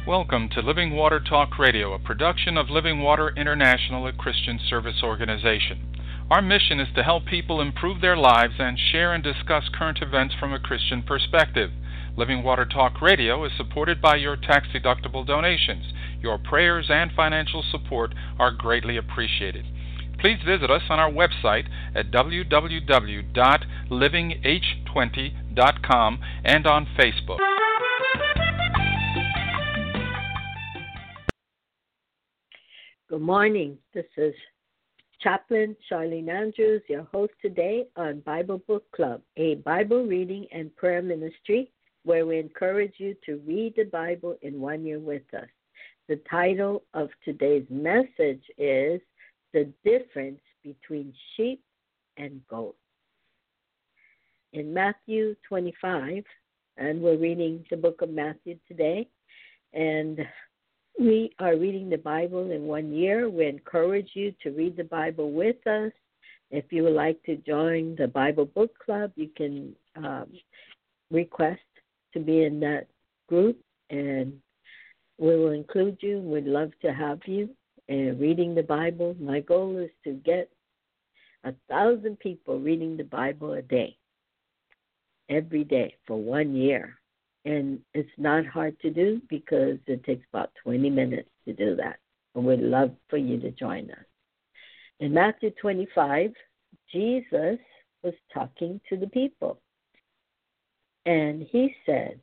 Welcome to Living Water Talk Radio, a production of Living Water International, a Christian service organization. Our mission is to help people improve their lives and share and discuss current events from a Christian perspective. Living Water Talk Radio is supported by your tax-deductible donations. Your prayers and financial support are greatly appreciated. Please visit us on our website at www.livingh20.com and on Facebook. Good morning. This is Chaplain Charlene Andrews, your host today on Bible Book Club, a Bible reading and prayer ministry where we encourage you to read the Bible in 1 year with us. The title of today's message is The Difference Between Sheep and Goats. In Matthew 25, and we're reading the book of Matthew today, and we are reading the Bible in 1 year. We encourage you to read the Bible with us. If you would like to join the Bible Book Club, you can request to be in that group, and we will include you. We'd love to have you reading the Bible. My goal is to get 1,000 people reading the Bible a day, every day for 1 year. And it's not hard to do because it takes about 20 minutes to do that. And we'd love for you to join us. In Matthew 25, Jesus was talking to the people. And he said,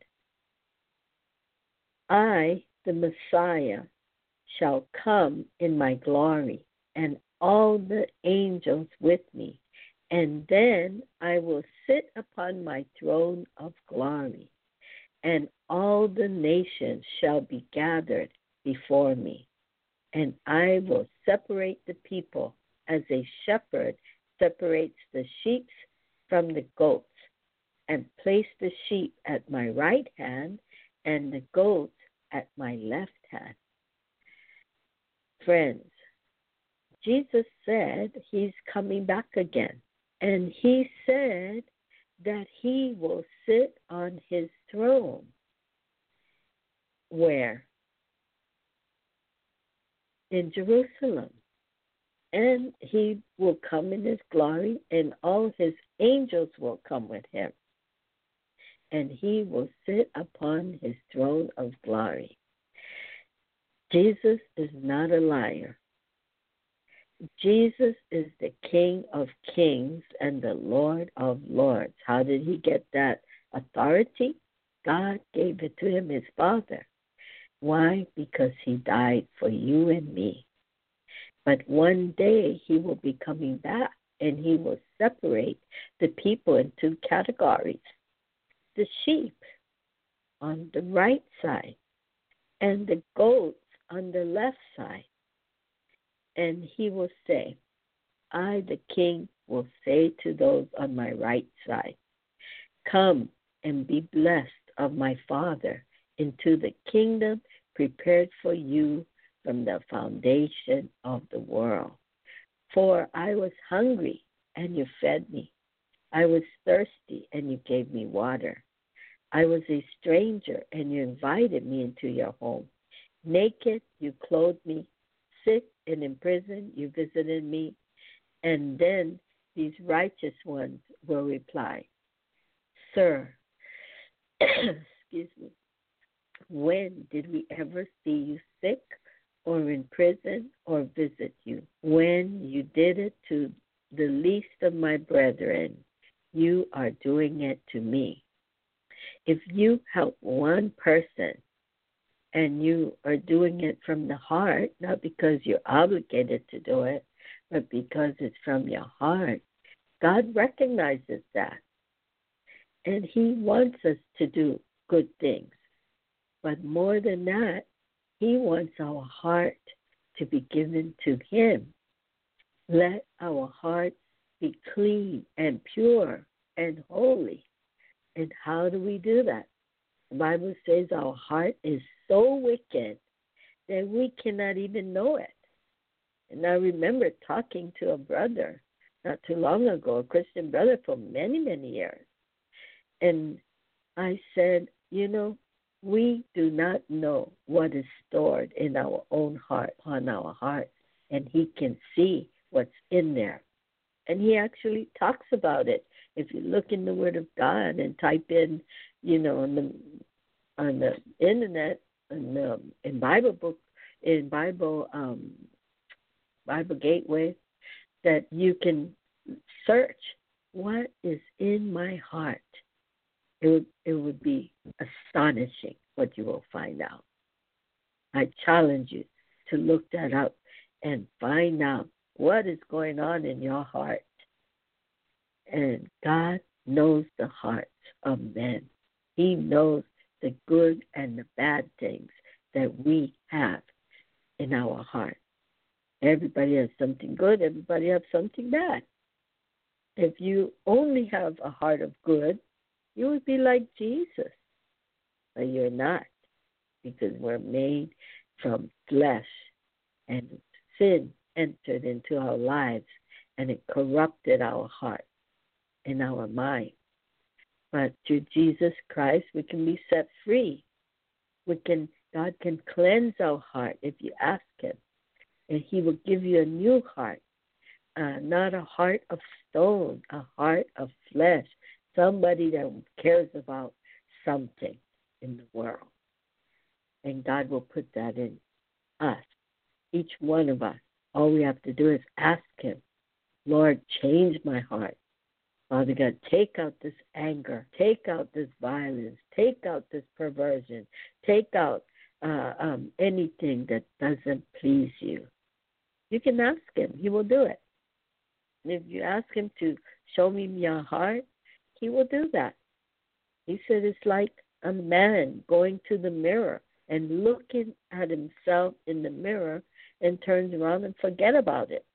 I, the Messiah, shall come in my glory, and all the angels with me. And then I will sit upon my throne of glory. And all the nations shall be gathered before me. And I will separate the people as a shepherd separates the sheep from the goats, and place the sheep at my right hand and the goats at my left hand. Friends, Jesus said he's coming back again. And he said that he will sit on his throne. Where? In Jerusalem. And he will come in his glory, and all his angels will come with him. And he will sit upon his throne of glory. Jesus is not a liar. Jesus is the King of kings and the Lord of lords. How did he get that authority? God gave it to him, his Father. Why? Because he died for you and me. But one day he will be coming back, and he will separate the people in two categories. The sheep on the right side and the goats on the left side. And he will say, I, the King, will say to those on my right side, come and be blessed of my Father into the kingdom prepared for you from the foundation of the world. For I was hungry, and you fed me. I was thirsty, and you gave me water. I was a stranger, and you invited me into your home. Naked, you clothed me. Sick and in prison, you visited me. And then these righteous ones will reply, Sir, excuse me, when did we ever see you sick or in prison or visit you? When you did it to the least of my brethren, you are doing it to me. If you help one person, and you are doing it from the heart, not because you're obligated to do it, but because it's from your heart, God recognizes that. And he wants us to do good things. But more than that, he wants our heart to be given to him. Let our hearts be clean and pure and holy. And how do we do that? The Bible says our heart is so wicked that we cannot even know it. And I remember talking to a brother not too long ago, a Christian brother for many, many years. And I said, We do not know what is stored in our own heart, on our hearts, and He can see what's in there. And He actually talks about it. If you look in the Word of God and type in, on the internet, in Bible book, in Bible Gateway, that you can search what is in my heart. It would be astonishing what you will find out. I challenge you to look that up and find out what is going on in your heart. And God knows the hearts of men. He knows the good and the bad things that we have in our heart. Everybody has something good. Everybody has something bad. If you only have a heart of good, you would be like Jesus. But you're not, because we're made from flesh, and sin entered into our lives, and it corrupted our heart and our mind. But through Jesus Christ, we can be set free. God can cleanse our heart if you ask Him, and He will give you a new heart, not a heart of stone, a heart of flesh, somebody that cares about something in the world. And God will put that in us, each one of us. All we have to do is ask Him, Lord, change my heart. Father God, take out this anger, take out this violence, take out this perversion, take out anything that doesn't please you. You can ask Him. He will do it. And if you ask Him to show me your heart, He will do that. He said it's like a man going to the mirror and looking at himself in the mirror and turns around and forget about it.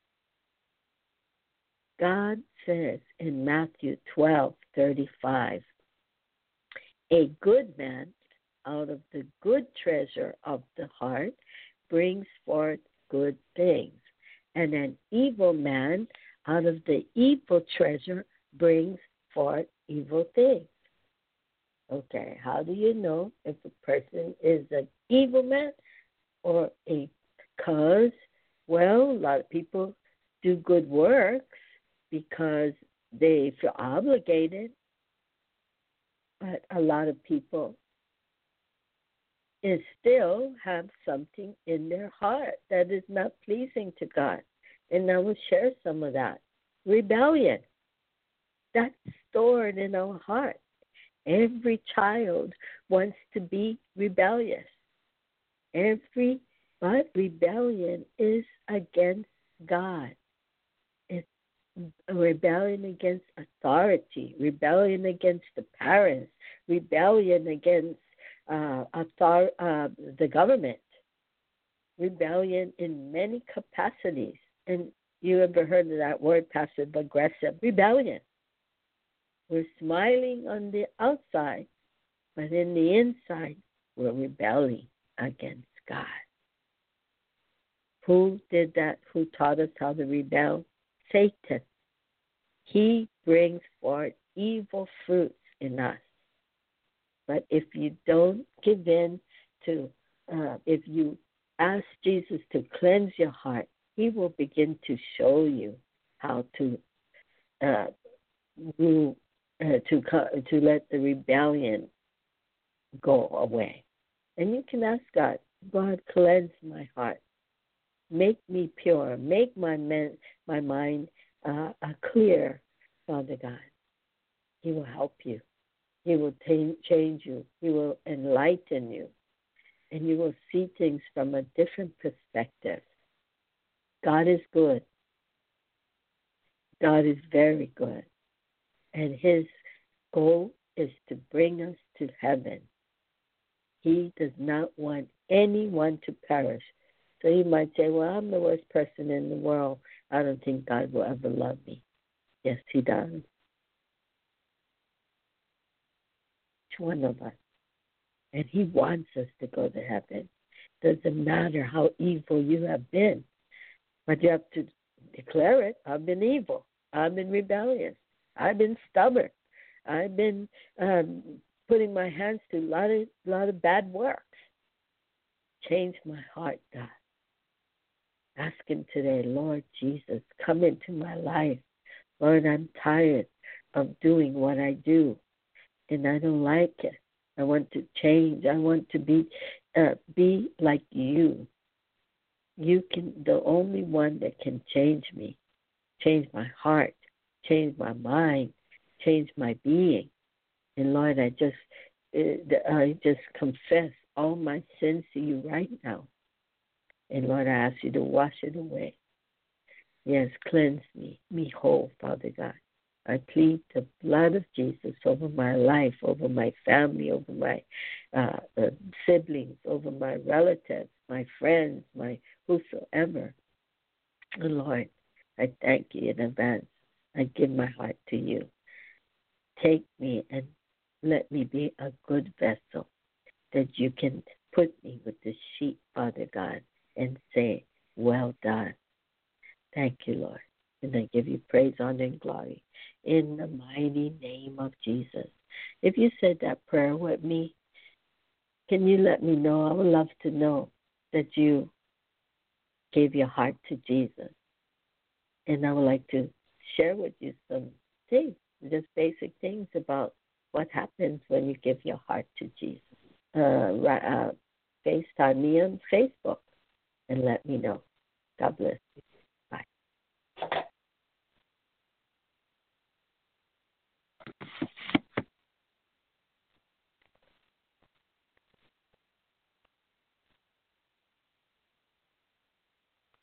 God says in Matthew 12:35, a good man out of the good treasure of the heart brings forth good things, and an evil man out of the evil treasure brings forth evil things. Okay, how do you know if a person is an evil man or a cause? Well, a lot of people do good works because they feel obligated, but a lot of people still have something in their heart that is not pleasing to God. And I will share some of that. Rebellion. That's stored in our heart. Every child wants to be rebellious. But rebellion is against God. It's a rebellion against authority, rebellion against the parents, rebellion against the government, rebellion in many capacities. And you ever heard of that word, passive-aggressive? Rebellion. We're smiling on the outside, but in the inside, we're rebelling against God. Who did that? Who taught us how to rebel? Satan. He brings forth evil fruits in us. But if you don't give in to, if you ask Jesus to cleanse your heart, He will begin to show you how to let the rebellion go away. And you can ask God, God, cleanse my heart. Make me pure. Make my mind clear, Father God. He will help you. He will change you. He will enlighten you. And you will see things from a different perspective. God is good. God is very good. And His goal is to bring us to heaven. He does not want anyone to perish. So you might say, well, I'm the worst person in the world. I don't think God will ever love me. Yes, He does. Each one of us. And He wants us to go to heaven. Doesn't matter how evil you have been. But you have to declare it. I've been evil. I've been rebellious. I've been stubborn. I've been putting my hands to a lot of bad works. Change my heart, God. Ask Him today, Lord Jesus, come into my life. Lord, I'm tired of doing what I do, and I don't like it. I want to change. I want to be like you. You can, the only one that can change me, change my heart, change my mind, change my being. And Lord, I just confess all my sins to you right now. And Lord, I ask you to wash it away. Yes, cleanse me whole, Father God. I plead the blood of Jesus over my life, over my family, over my siblings, over my relatives, my friends, my whosoever. And Lord, I thank you in advance. I give my heart to you. Take me and let me be a good vessel that you can put me with the sheep, Father God, and say, well done. Thank you, Lord. And I give you praise, honor, and glory in the mighty name of Jesus. If you said that prayer with me, can you let me know? I would love to know that you gave your heart to Jesus. And I would like to share with you some things, just basic things about what happens when you give your heart to Jesus. FaceTime me on Facebook and let me know. God bless.